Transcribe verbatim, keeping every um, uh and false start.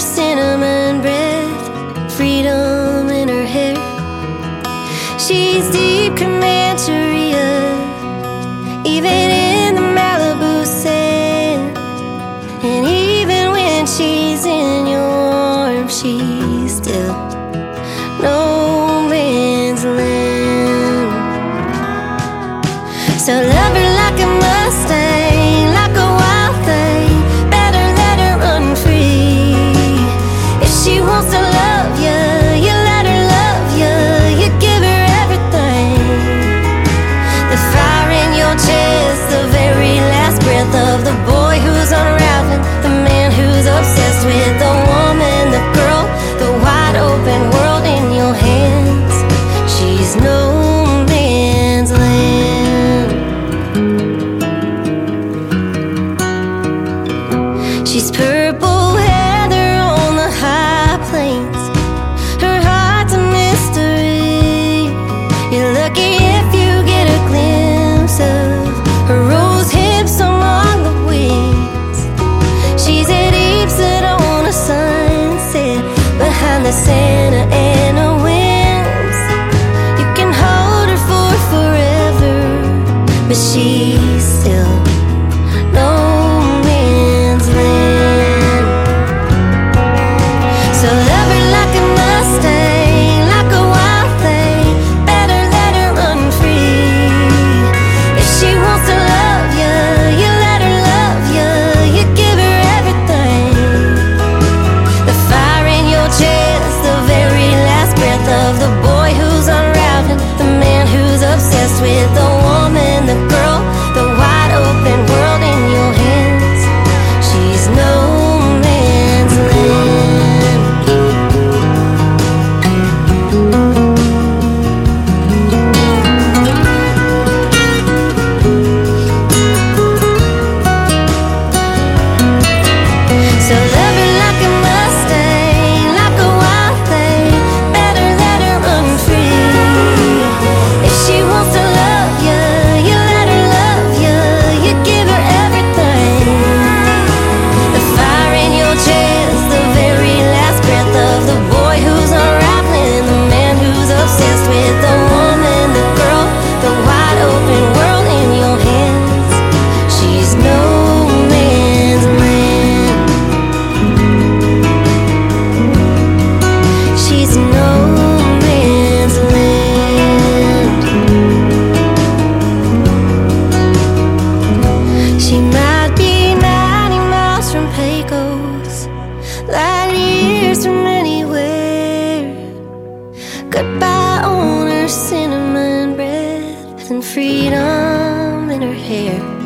cinnamon breath, freedom in her hair. She's deep Comancheria, even in the Malibu sand. And even when she's in your arms, she's still no man's land. So love her like a Mustang, like a wild thing. Better let her run free. If she wants to love you, you let her love you. You give her everything. The fire in your chest, the very last breath of the boy who's unraveling, the man who's obsessed with the woman, the girl, the wide open world in your hands. She's no man's land. She's purple heather on the high plains. Her heart's a mystery. You're lucky if you get a glimpse of her rose hips among the weeds. She's at Eepset on a sunset behind the Santa Ana winds. You can hold her for forever, but she's still no man's land. So love her like a Mustang, like a wild thing. Better let her run free. If she wants to love you, you let her love you. You give her everything. The fire in your chest, the very last breath of the boy who's unraveling, the man who's obsessed with the woman, the girl, the wide open world in your hands. She's no man's land. So love her like a Mustang, like a wild thing. Better let her run free. If she wants to love you, you let her love you. You give her everything. The fire in your chest, the very last breath of the boy who's unraveling, the man who's obsessed with the woman, the girl, the wide open world in your hands. She's no man's land. She's no man's land. She might be ninety miles from Pecos, light years from anywhere. Goodbye on her cinnamon breath and freedom in her hair.